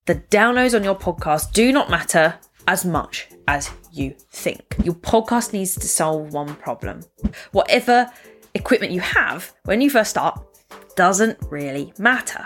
The downloads on your podcast do not matter as much as you think. Your podcast needs to solve one problem. Whatever equipment you have when you first start doesn't really matter.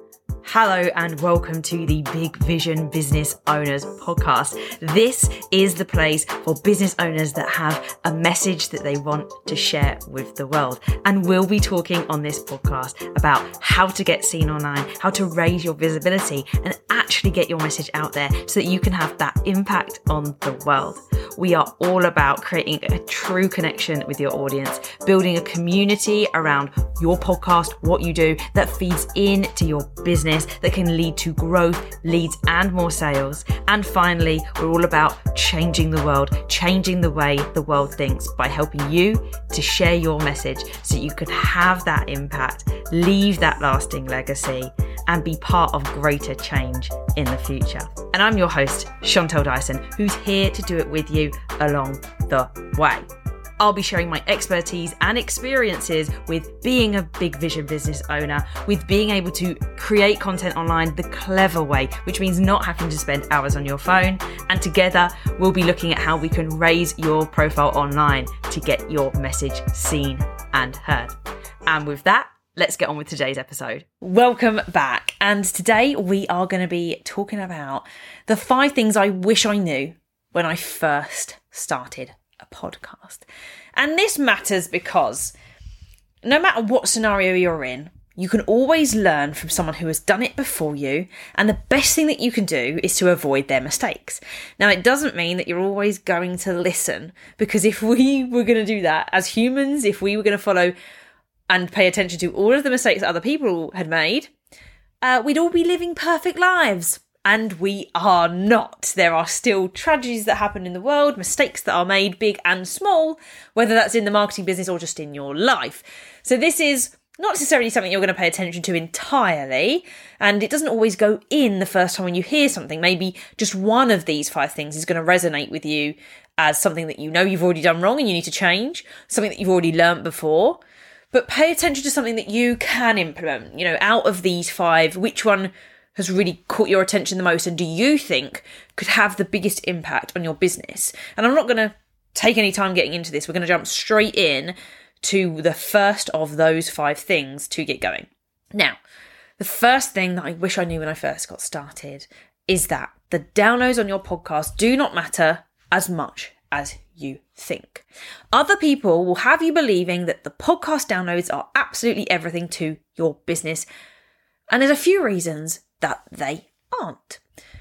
Hello and welcome to the Big Vision Business Owners podcast. This is the place for business owners that have a message that they want to share with the world. And we'll be talking on this podcast about how to get seen online, how to raise your visibility and actually get your message out there so that you can have that impact on the world. We are all about creating a true connection with your audience, building a community around your podcast, what you do that feeds into your business, that can lead to growth, leads and more sales. And finally, we're all about changing the world, changing the way the world thinks by helping you to share your message so you can have that impact, leave that lasting legacy and be part of greater change in the future. And I'm your host, Chantel Dyson, who's here to do it with you along the way. I'll be sharing my expertise and experiences with being a big vision business owner, with being able to create content online the clever way, which means not having to spend hours on your phone. And together, we'll be looking at how we can raise your profile online to get your message seen and heard. And with that, let's get on with today's episode. Welcome back. And today we are going to be talking about the 5 things I wish I knew when I first started a podcast. And this matters because no matter what scenario you're in, you can always learn from someone who has done it before you. And the best thing that you can do is to avoid their mistakes. Now, it doesn't mean that you're always going to listen, because if we were going to do that as humans, if we were going to follow and pay attention to all of the mistakes that other people had made, we'd all be living perfect lives. And we are not. There are still tragedies that happen in the world, mistakes that are made, big and small, whether that's in the marketing business or just in your life. So this is not necessarily something you're going to pay attention to entirely, and it doesn't always go in the first time when you hear something. Maybe just one of these 5 things is going to resonate with you as something that you know you've already done wrong and you need to change, something that you've already learnt before. But pay attention to something that you can implement. You know, out of these 5, which one has really caught your attention the most and do you think could have the biggest impact on your business? And I'm not going to take any time getting into this. We're going to jump straight in to the first of those 5 things to get going. Now, the first thing that I wish I knew when I first got started is that the downloads on your podcast do not matter as much as you think. Other people will have you believing that the podcast downloads are absolutely everything to your business. And there's a few reasons that they aren't.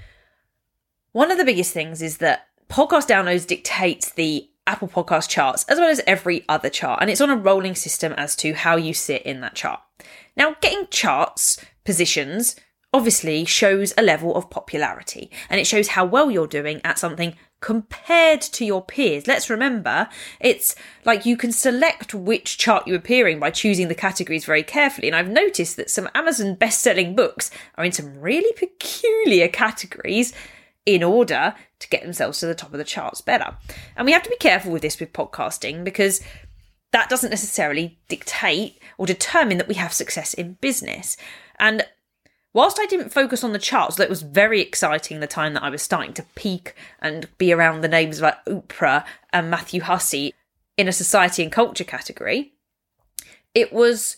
One of the biggest things is that podcast downloads dictates the Apple Podcast charts as well as every other chart, and it's on a rolling system as to how you sit in that chart. Now, getting charts positions obviously shows a level of popularity, and it shows how well you're doing at something compared to your peers. Let's remember, it's like you can select which chart you appear in by choosing the categories very carefully. And I've noticed that some Amazon best-selling books are in some really peculiar categories in order to get themselves to the top of the charts better. And we have to be careful with this with podcasting, because that doesn't necessarily dictate or determine that we have success in business. And whilst I didn't focus on the charts, that was very exciting the time that I was starting to peak and be around the names like Oprah and Matthew Hussey in a society and culture category, it was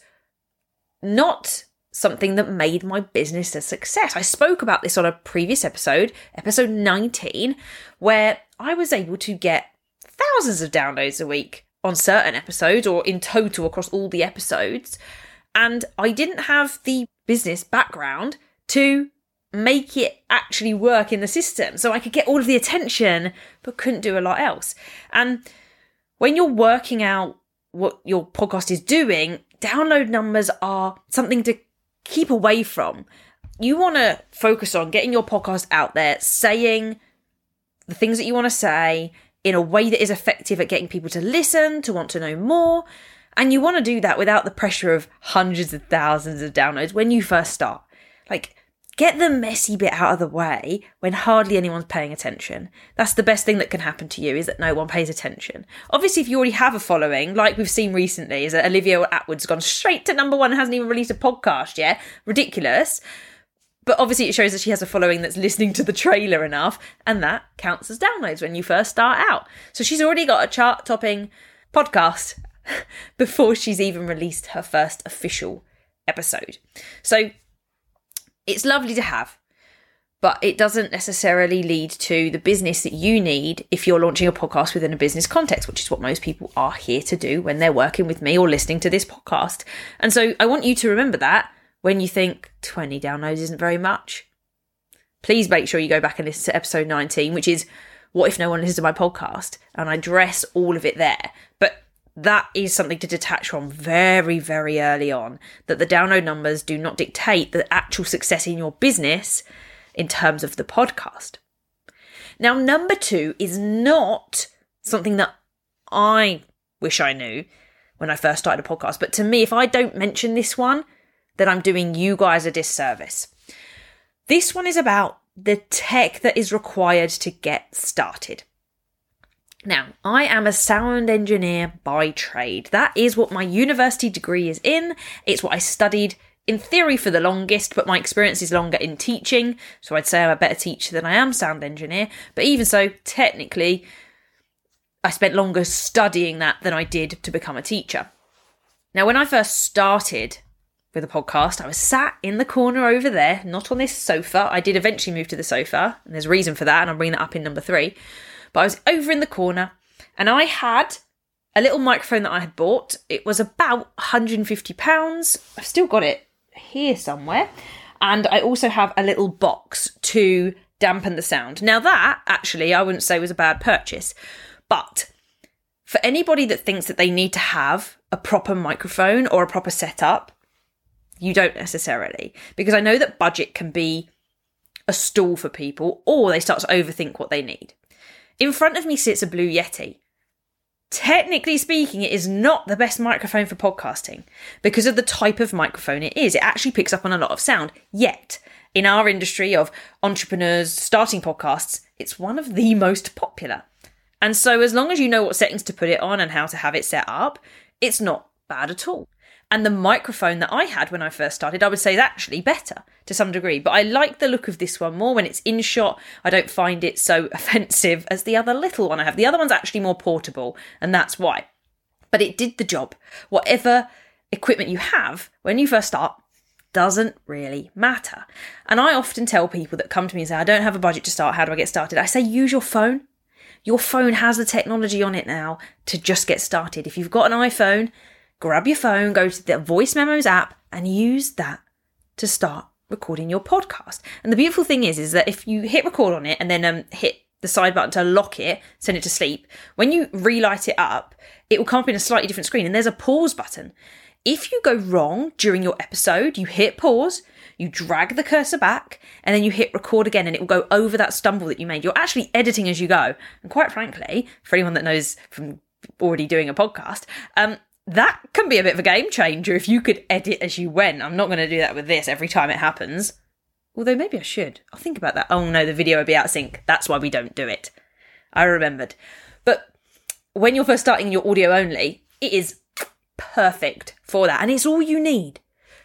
not something that made my business a success. I spoke about this on a previous episode 19, where I was able to get thousands of downloads a week on certain episodes, or in total across all the episodes. And I didn't have the business background to make it actually work in the system. So I could get all of the attention, but couldn't do a lot else. And when you're working out what your podcast is doing, download numbers are something to keep away from. You want to focus on getting your podcast out there, saying the things that you want to say in a way that is effective at getting people to listen, to want to know more. And you want to do that without the pressure of hundreds of thousands of downloads when you first start. Like, get the messy bit out of the way when hardly anyone's paying attention. That's the best thing that can happen to you, is that no one pays attention. Obviously, if you already have a following, like we've seen recently, is that Olivia Attwood's gone straight to #1 and hasn't even released a podcast yet. Ridiculous. But obviously it shows that she has a following that's listening to the trailer enough, and that counts as downloads when you first start out. So she's already got a chart-topping podcast before she's even released her first official episode. So it's lovely to have, but it doesn't necessarily lead to the business that you need if you're launching a podcast within a business context, which is what most people are here to do when they're working with me or listening to this podcast. And so I want you to remember that when you think 20 downloads isn't very much. Please make sure you go back and listen to episode 19, which is what if no one listens to my podcast? And I address all of it there. But that is something to detach from very, very early on, that the download numbers do not dictate the actual success in your business in terms of the podcast. Now, number 2 is not something that I wish I knew when I first started a podcast. But to me, if I don't mention this one, then I'm doing you guys a disservice. This one is about the tech that is required to get started. Now, I am a sound engineer by trade. That is what my university degree is in. It's what I studied in theory for the longest, but my experience is longer in teaching. So I'd say I'm a better teacher than I am sound engineer. But even so, technically, I spent longer studying that than I did to become a teacher. Now, when I first started with a podcast, I was sat in the corner over there, not on this sofa. I did eventually move to the sofa, and there's a reason for that, and I'll bring that up in number 3. But I was over in the corner, and I had a little microphone that I had bought. It was about £150. I've still got it here somewhere. And I also have a little box to dampen the sound. Now that, actually, I wouldn't say was a bad purchase. But for anybody that thinks that they need to have a proper microphone or a proper setup, you don't necessarily. Because I know that budget can be a stall for people, or they start to overthink what they need. In front of me sits a Blue Yeti. Technically speaking, it is not the best microphone for podcasting because of the type of microphone it is. It actually picks up on a lot of sound. Yet, in our industry of entrepreneurs starting podcasts, it's one of the most popular. And so as long as you know what settings to put it on and how to have it set up, it's not bad at all. And the microphone that I had when I first started, I would say is actually better to some degree. But I like the look of this one more when it's in shot. I don't find it so offensive as the other little one I have. The other one's actually more portable, and that's why. But it did the job. Whatever equipment you have when you first start doesn't really matter. And I often tell people that come to me and say, I don't have a budget to start. How do I get started? I say, use your phone. Your phone has the technology on it now to just get started. If you've got an iPhone, grab your phone, go to the Voice Memos app and use that to start recording your podcast. And the beautiful thing is that if you hit record on it and then hit the side button to lock it, send it to sleep, when you relight it up, it will come up in a slightly different screen and there's a pause button. If you go wrong during your episode, you hit pause, you drag the cursor back, and then you hit record again and it will go over that stumble that you made. You're actually editing as you go. And quite frankly, for anyone that knows from already doing a podcast, that can be a bit of a game changer if you could edit as you went. I'm not going to do that with this every time it happens. Although maybe I should. I'll think about that. Oh no, the video will be out of sync. That's why we don't do it. I remembered. But when you're first starting your audio only, it is perfect for that. And it's all you need.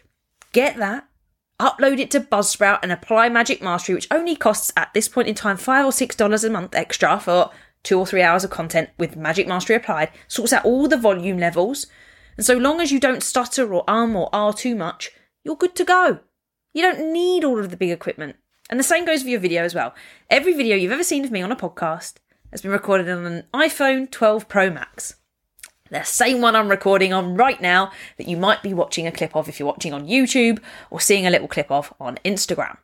Get that, upload it to Buzzsprout and apply Magic Mastery, which only costs at this point in time $5 or $6 a month extra for 2 or 3 hours of content with Magic Mastery applied, sorts out all the volume levels. And so long as you don't stutter or or R too much, you're good to go. You don't need all of the big equipment. And the same goes for your video as well. Every video you've ever seen of me on a podcast has been recorded on an iPhone 12 Pro Max. The same one I'm recording on right now that you might be watching a clip of if you're watching on YouTube or seeing a little clip of on Instagram.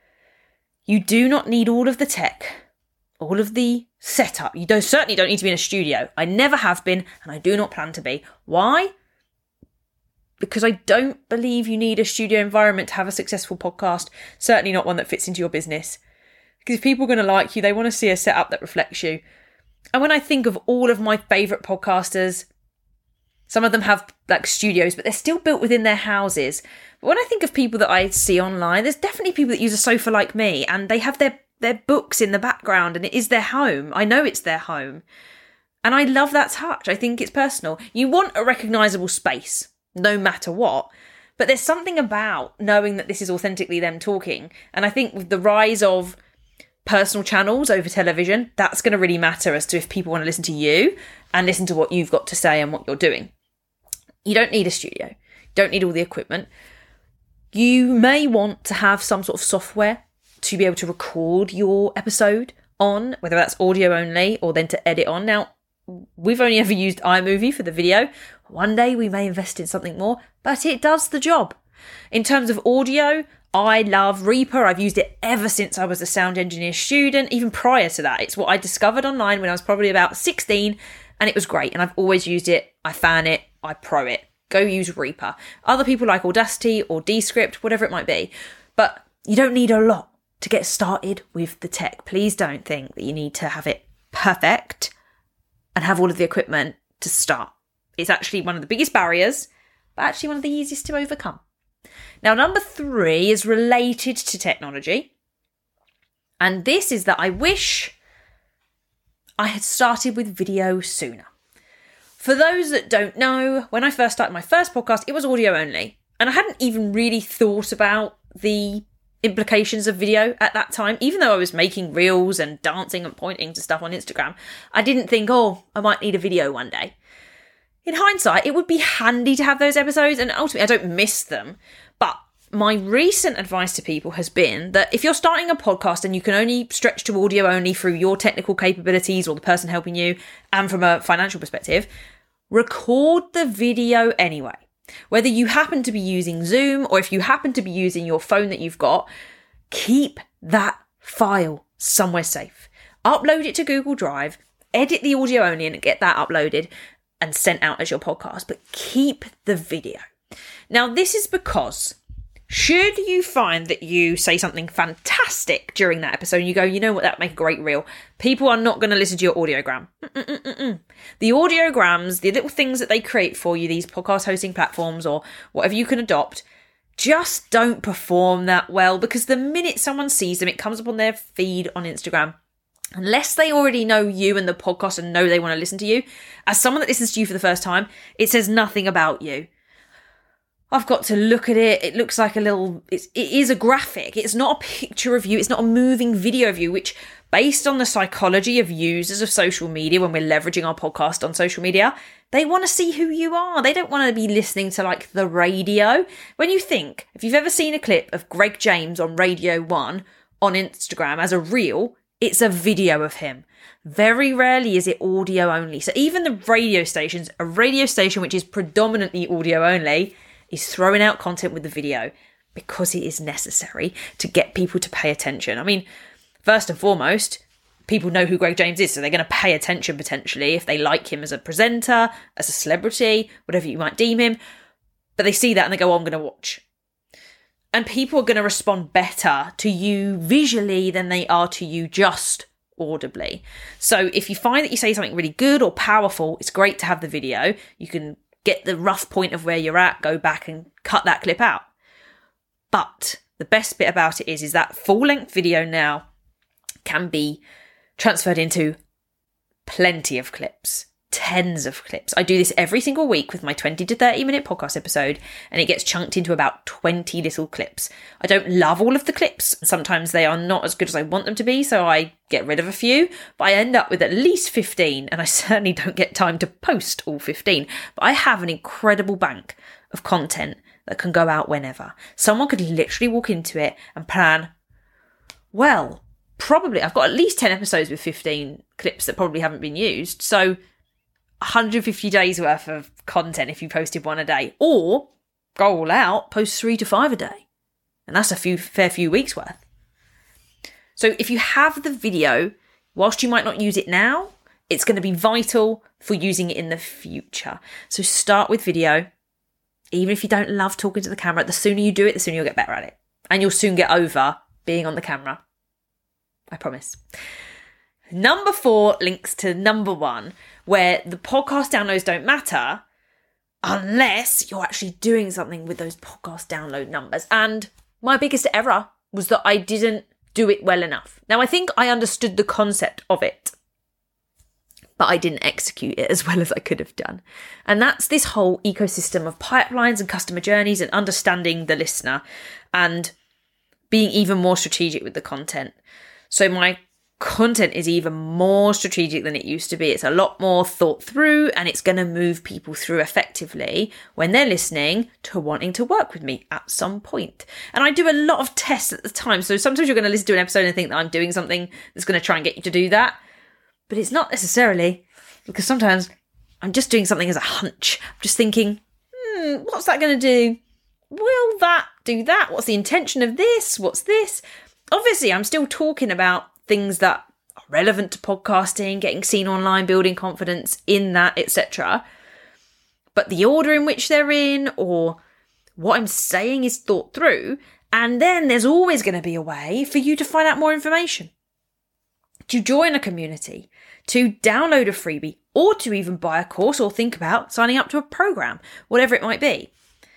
You do not need all of the tech, all of the setup. You certainly don't need to be in a studio. I never have been, and I do not plan to be. Why? Because I don't believe you need a studio environment to have a successful podcast. Certainly not one that fits into your business. Because if people are going to like you, they want to see a setup that reflects you. And when I think of all of my favourite podcasters, some of them have like studios, but they're still built within their houses. But when I think of people that I see online, there's definitely people that use a sofa like me, and they have their books in the background and it is their home. I know it's their home. And I love that touch. I think it's personal. You want a recognisable space, no matter what. But there's something about knowing that this is authentically them talking. And I think with the rise of personal channels over television, that's going to really matter as to if people want to listen to you and listen to what you've got to say and what you're doing. You don't need a studio. You don't need all the equipment. You may want to have some sort of software to be able to record your episode on, whether that's audio only or then to edit on. Now, we've only ever used iMovie for the video. One day we may invest in something more, but it does the job. In terms of audio, I love Reaper. I've used it ever since I was a sound engineer student, even prior to that. It's what I discovered online when I was probably about 16, and it was great. And I've always used it. I fan it. I pro it. Go use Reaper. Other people like Audacity or Descript, whatever it might be. But you don't need a lot to get started with the tech. Please don't think that you need to have it perfect and have all of the equipment to start. It's actually one of the biggest barriers, but actually one of the easiest to overcome. Now, number 3 is related to technology. And this is that I wish I had started with video sooner. For those that don't know, when I first started my first podcast, it was audio only. And I hadn't even really thought about the implications of video at that time. Even though I was making reels and dancing and pointing to stuff on Instagram, I didn't think, I might need a video one day. In hindsight, it would be handy to have those episodes, and ultimately I don't miss them. But my recent advice to people has been that if you're starting a podcast and you can only stretch to audio only through your technical capabilities or the person helping you and from a financial perspective, record the video anyway. Whether you happen to be using Zoom or if you happen to be using your phone that you've got, keep that file somewhere safe. Upload it to Google Drive, edit the audio only and get that uploaded and sent out as your podcast, but keep the video. Now, this is because should you find that you say something fantastic during that episode and you go, you know what, that would make a great reel, people are not going to listen to your audiogram. The audiograms, the little things that they create for you, these podcast hosting platforms or whatever you can adopt, just don't perform that well, because the minute someone sees them, it comes up on their feed on Instagram. Unless they already know you and the podcast and know they want to listen to you, as someone that listens to you for the first time, it says nothing about you. I've got to look at it. It looks like it is a graphic. It's not a picture of you. It's not a moving video of you, which based on the psychology of users of social media, when we're leveraging our podcast on social media, they want to see who you are. They don't want to be listening to like the radio. When you think, if you've ever seen a clip of Greg James on Radio 1 on Instagram as a reel, it's a video of him. Very rarely is it audio only. So even the radio stations, a radio station which is predominantly audio only, is throwing out content with the video because it is necessary to get people to pay attention. I mean, first and foremost, people know who Greg James is, so they're going to pay attention potentially if they like him as a presenter, as a celebrity, whatever you might deem him. But they see that and they go, I'm going to watch. And people are going to respond better to you visually than they are to you just audibly. So if you find that you say something really good or powerful, it's great to have the video. You can get the rough point of where you're at, go back and cut that clip out. But the best bit about it is that full-length video now can be transferred into plenty of clips, tens of clips. I do this every single week with my 20 to 30 minute podcast episode, and it gets chunked into about 20 little clips. I don't love all of the clips. Sometimes they are not as good as I want them to be, so I get rid of a few, but I end up with at least 15, and I certainly don't get time to post all 15. But I have an incredible bank of content that can go out whenever. Someone could literally walk into it and plan, well, probably I've got at least 10 episodes with 15 clips that probably haven't been used. So 150 days worth of content if you posted one a day, or go all out, post 3 to 5 a day. And that's a fair few weeks worth. So if you have the video, whilst you might not use it now, it's going to be vital for using it in the future. So start with video. Even if you don't love talking to the camera, the sooner you do it, the sooner you'll get better at it. And you'll soon get over being on the camera. I promise. Number 4 links to number 1, where the podcast downloads don't matter unless you're actually doing something with those podcast download numbers. And my biggest error was that I didn't do it well enough. Now, I think I understood the concept of it, but I didn't execute it as well as I could have done. And that's this whole ecosystem of pipelines and customer journeys and understanding the listener and being even more strategic with the content. So my content is even more strategic than it used to be. It's a lot more thought through, and it's going to move people through effectively when they're listening to wanting to work with me at some point. And I do a lot of tests at the time. So sometimes you're going to listen to an episode and think that I'm doing something that's going to try and get you to do that. But it's not necessarily, because sometimes I'm just doing something as a hunch. I'm just thinking, what's that going to do? Will that do that? What's the intention of this? What's this? Obviously, I'm still talking about things that are relevant to podcasting, getting seen online, building confidence in that, etc. But the order in which they're in or what I'm saying is thought through. And then there's always going to be a way for you to find out more information, to join a community, to download a freebie, or to even buy a course or think about signing up to a program, whatever it might be.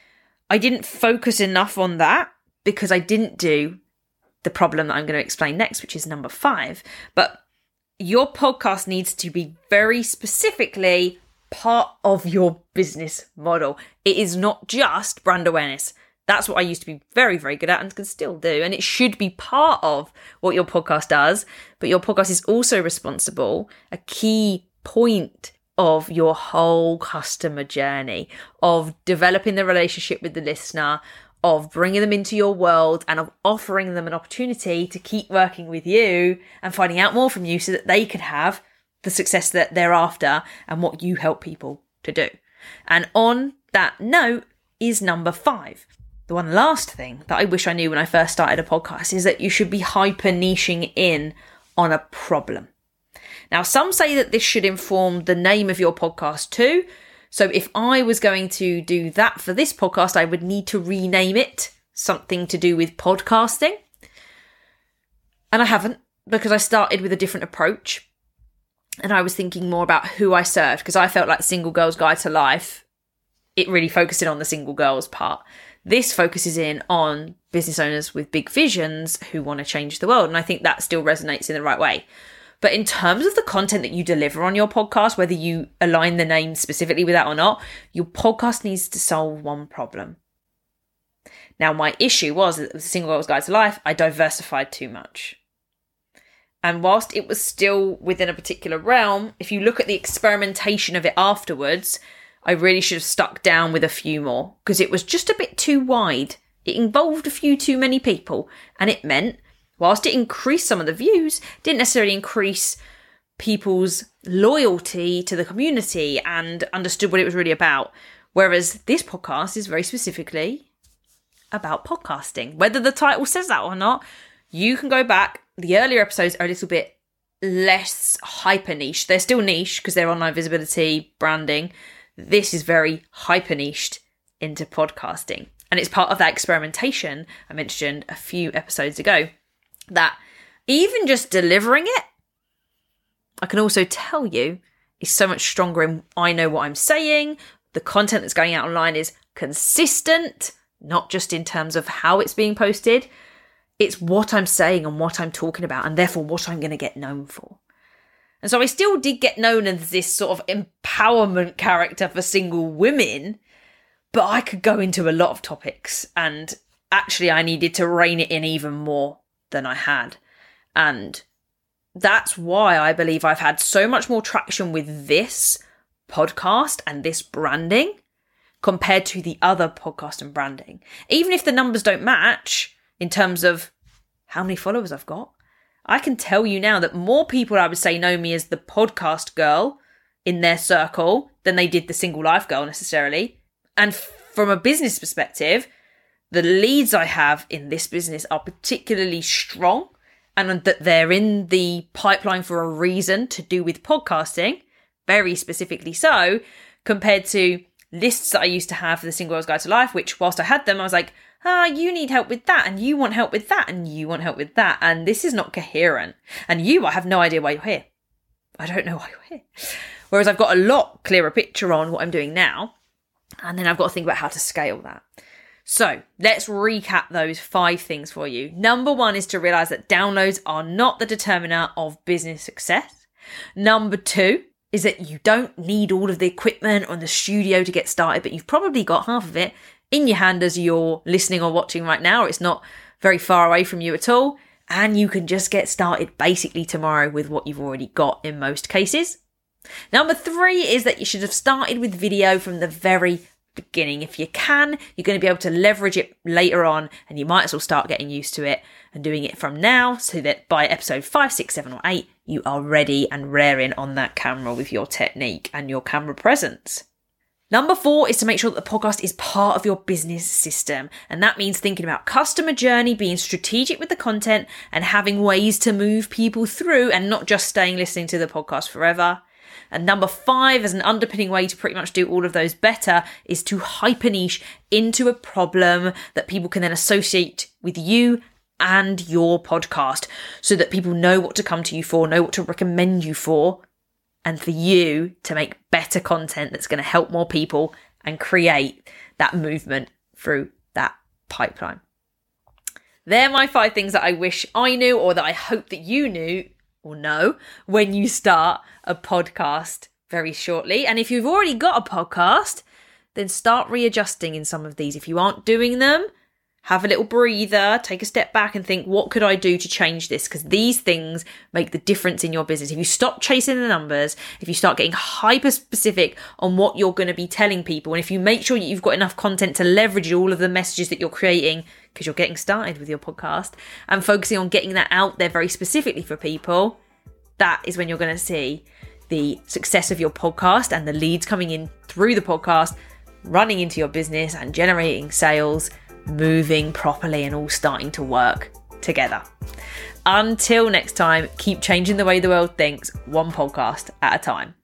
I didn't focus enough on that because I didn't do the problem that I'm going to explain next, which is number 5. But your podcast needs to be very specifically part of your business model. It is not just brand awareness. That's what I used to be very, very good at and can still do. And it should be part of what your podcast does. But your podcast is also responsible, a key point of your whole customer journey, of developing the relationship with the listener, of bringing them into your world, and of offering them an opportunity to keep working with you and finding out more from you so that they can have the success that they're after and what you help people to do. And on that note is number 5. The one last thing that I wish I knew when I first started a podcast is that you should be hyper niching in on a problem. Now, some say that this should inform the name of your podcast too. So if I was going to do that for this podcast, I would need to rename it something to do with podcasting. And I haven't, because I started with a different approach. And I was thinking more about who I served, because I felt like Single Girl's Guide to Life, it really focused in on the single girls part. This focuses in on business owners with big visions who want to change the world. And I think that still resonates in the right way. But in terms of the content that you deliver on your podcast, whether you align the name specifically with that or not, your podcast needs to solve one problem. Now, my issue was that with Single Girl's Guide to Life, I diversified too much. And whilst it was still within a particular realm, if you look at the experimentation of it afterwards, I really should have stuck down with a few more because it was just a bit too wide. It involved a few too many people, and it meant, whilst it increased some of the views, didn't necessarily increase people's loyalty to the community and understood what it was really about. Whereas this podcast is very specifically about podcasting. Whether the title says that or not, you can go back. The earlier episodes are a little bit less hyper niche. They're still niche because they're online visibility, branding. This is very hyper niched into podcasting. And it's part of that experimentation I mentioned a few episodes ago. That even just delivering it, I can also tell you, is so much stronger in I know what I'm saying. The content that's going out online is consistent, not just in terms of how it's being posted. It's what I'm saying and what I'm talking about, and therefore what I'm going to get known for. And so I still did get known as this sort of empowerment character for single women, but I could go into a lot of topics, and actually I needed to rein it in even more than I had. And that's why I believe I've had so much more traction with this podcast and this branding compared to the other podcast and branding. Even if the numbers don't match in terms of how many followers I've got, I can tell you now that more people, I would say, know me as the podcast girl in their circle than they did the single life girl necessarily. And from a business perspective, the leads I have in this business are particularly strong, and that they're in the pipeline for a reason to do with podcasting, very specifically so, compared to lists that I used to have for the Single Girl's Guide to Life, which whilst I had them, I was like, you need help with that, and you want help with that, and you want help with that, and this is not coherent. And I have no idea why you're here. I don't know why you're here. Whereas I've got a lot clearer picture on what I'm doing now, and then I've got to think about how to scale that. So let's recap those 5 things for you. Number 1 is to realize that downloads are not the determiner of business success. Number 2 is that you don't need all of the equipment or the studio to get started, but you've probably got half of it in your hand as you're listening or watching right now, or it's not very far away from you at all. And you can just get started basically tomorrow with what you've already got in most cases. Number 3 is that you should have started with video from the very beginning. If you can, you're going to be able to leverage it later on, and you might as well start getting used to it and doing it from now so that by episode 5, 6, 7 or 8, you are ready and raring on that camera with your technique and your camera presence. Number 4 is to make sure that the podcast is part of your business system. And that means thinking about customer journey, being strategic with the content and having ways to move people through and not just staying listening to the podcast forever. And number 5, as an underpinning way to pretty much do all of those better, is to hyper niche into a problem that people can then associate with you and your podcast so that people know what to come to you for, know what to recommend you for, and for you to make better content that's going to help more people and create that movement through that pipeline. They're my 5 things that I wish I knew, or that I hope that you knew or know when you start a podcast very shortly. And if you've already got a podcast, then start readjusting in some of these. If you aren't doing them, have a little breather, take a step back and think, what could I do to change this? Because these things make the difference in your business. If you stop chasing the numbers, if you start getting hyper specific on what you're going to be telling people, and if you make sure you've got enough content to leverage all of the messages that you're creating, because you're getting started with your podcast, and focusing on getting that out there very specifically for people, that is when you're going to see the success of your podcast and the leads coming in through the podcast, running into your business and generating sales, moving properly and all starting to work together. Until next time, keep changing the way the world thinks, one podcast at a time.